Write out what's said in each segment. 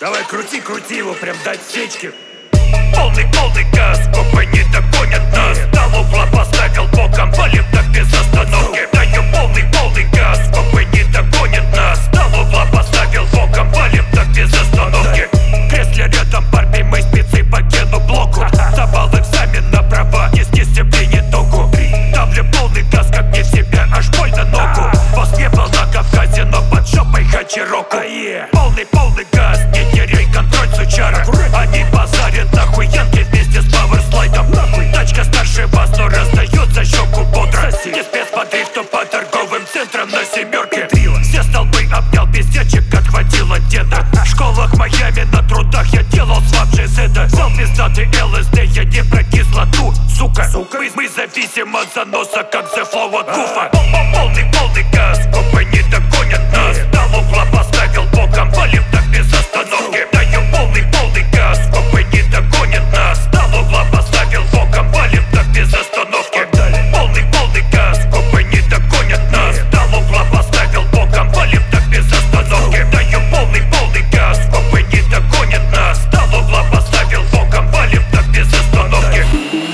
Давай крути, крути его, прям до отсечки. Полный газ, копы не догонят нас. На угла поставил боком, валим так без остановки. Даю полный газ, копы не догонят нас. На угла поставил боком, валим так без остановки. В кресле рядом Барби, мы спецы по гену блоку. Сдавал экзамен на права, из дисциплине толку. Давлю полный газ, как не в себя, аж больно ногу. Босс не был на Кавказе, но под жопой Хачироку. Полный газ, не теряй контроль, сучара. Они базарят нахуй янки вместе с пауэрслайдом. Тачка старше вас, но раздает за щеку бодро. Не спец по дрифту по торговым центрам на семерке. Все столбы обнял без дядчик, как хватило деда. В школах Майами на трудах я делал слабже Зеда. Взял пиздатый ЛСД, я не про кислоту, сука. Мы зависим от заноса, как The Flow от Гуфа. Полный газ, копы не догонят нас. На угла поставил боком, валим так без остановки. Даю полный газ, копы не догонят нас. На угла поставил боком, валим так без остановки. Полный газ, копы не догонят нас. На угла поставил боком, валим так без остановки. Даю полный газ, копы не догонят нас. На угла поставил боком, валим так без остановки.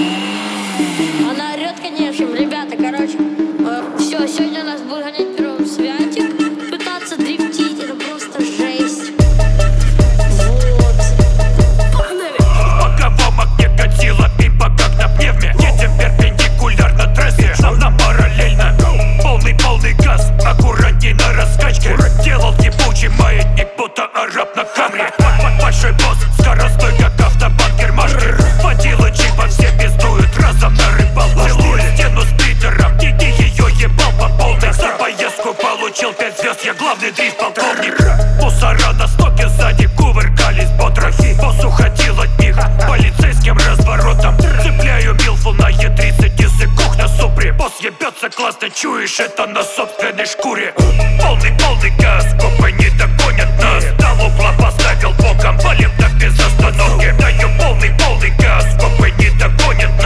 Она орёт, конечно, ребята, короче. Все, сегодня нас будет гонять первым Святик. Пытаться дрифтить, это просто жесть. Вот. Погнали. В боковом окне катила пимпа, как на пневме. Едем перпендикулярно трассе, нам параллельно. Полный газ, аккуратней на раскачке. Делал ебучий маятник, будто араб на камне. Большой босс, скоростой, как автобанкер Машкер. Водила джипа, все пиздуют разом на рыбалку. Целую стену с Питером, иди ее ебал по полной. За поездку получил 5 звезд, я главный дрифт-полковник. Мусора на стоке сзади кувыркались бодро. Босс уходил от них полицейским разворотом. Цепляю милфу на Е30, языкух на супре. Босс ебется классно, чуешь это на собственной шкуре. Полный газ, копы не догонят нас. На угла поставил боком, валим так без остановки. Даю полный газ, копы не догонят